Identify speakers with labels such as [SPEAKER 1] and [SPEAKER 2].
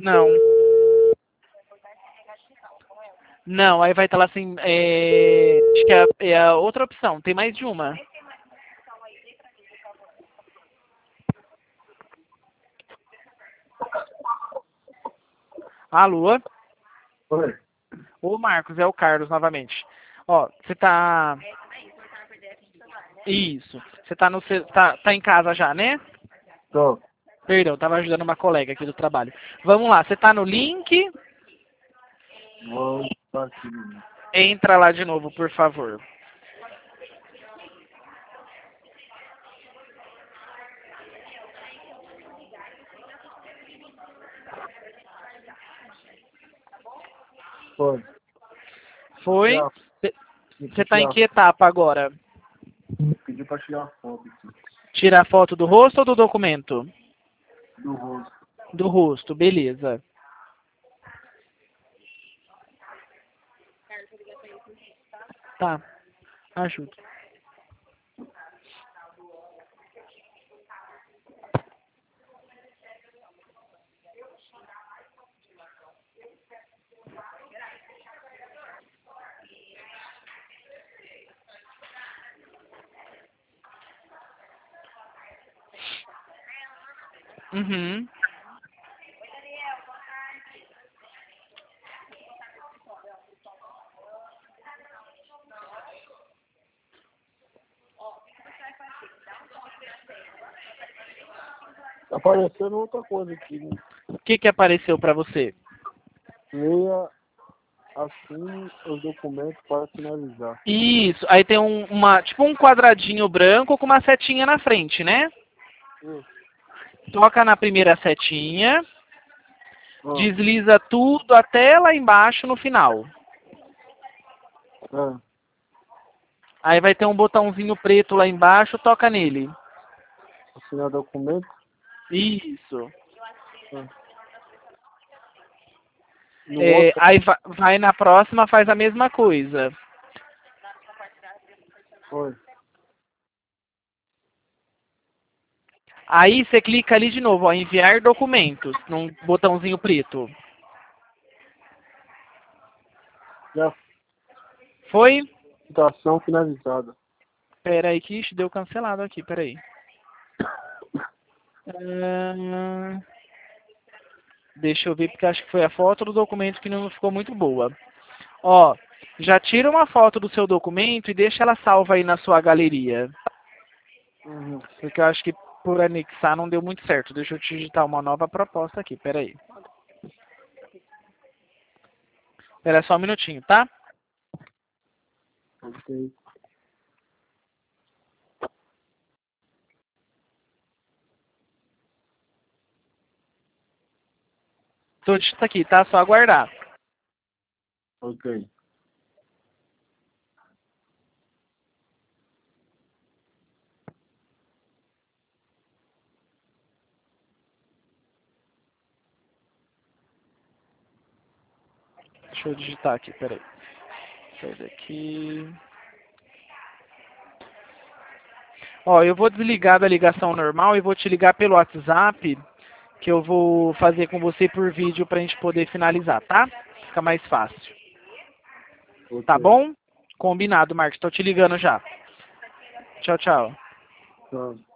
[SPEAKER 1] Não. Não, aí vai estar lá assim, acho que é a outra opção, tem mais de uma. Alô?
[SPEAKER 2] Oi.
[SPEAKER 1] Ô Marcos, é o Carlos novamente. Ó, você tá... Isso. Você tá no... Tá em casa já, né?
[SPEAKER 2] Tô.
[SPEAKER 1] Perdão, tava ajudando uma colega aqui do trabalho. Vamos lá, você tá no link?
[SPEAKER 2] Vou estar aqui.
[SPEAKER 1] Entra lá de novo, por favor.
[SPEAKER 2] Foi.
[SPEAKER 1] Foi? Você tá em que etapa agora?
[SPEAKER 2] Pediu pra tirar foto aqui.
[SPEAKER 1] Tirar foto do rosto ou do documento?
[SPEAKER 2] Do rosto.
[SPEAKER 1] Do rosto, beleza. Tá, ajuda. Uhum.
[SPEAKER 2] Tá aparecendo outra coisa aqui, né?
[SPEAKER 1] O que que apareceu pra você?
[SPEAKER 2] Leia assim os documentos para finalizar.
[SPEAKER 1] Isso, aí tem tipo um quadradinho branco com uma setinha na frente, né?
[SPEAKER 2] Hum.
[SPEAKER 1] Toca na primeira setinha,
[SPEAKER 2] Ah.
[SPEAKER 1] desliza tudo até lá embaixo no final.
[SPEAKER 2] Ah.
[SPEAKER 1] Aí vai ter um botãozinho preto lá embaixo, toca nele.
[SPEAKER 2] Assinar documento.
[SPEAKER 1] Isso.
[SPEAKER 2] Ah. No outro.
[SPEAKER 1] Aí vai na próxima, faz a mesma coisa.
[SPEAKER 2] Foi.
[SPEAKER 1] Aí você clica ali de novo, ó, enviar documentos, num botãozinho preto.
[SPEAKER 2] Já.
[SPEAKER 1] Foi?
[SPEAKER 2] Citação finalizada.
[SPEAKER 1] Pera aí que deu cancelado aqui, pera aí. Deixa eu ver, porque acho que foi a foto do documento que não ficou muito boa. Ó, já tira uma foto do seu documento e deixa ela salva aí na sua galeria.
[SPEAKER 2] Uhum.
[SPEAKER 1] Porque eu acho que por anexar não deu muito certo. Deixa eu te digitar uma nova proposta aqui, peraí. Espera só um minutinho, tá?
[SPEAKER 2] Ok.
[SPEAKER 1] Tô digitando aqui, tá? Só aguardar.
[SPEAKER 2] Ok.
[SPEAKER 1] Deixa eu digitar aqui, peraí. Sai daqui. Ó, eu vou desligar da ligação normal e vou te ligar pelo WhatsApp, que eu vou fazer com você por vídeo pra gente poder finalizar, tá? Fica mais fácil. Tá
[SPEAKER 2] Ok.
[SPEAKER 1] bom? Combinado, Marcos. Tô te ligando já. Tchau, tchau.
[SPEAKER 2] Tá.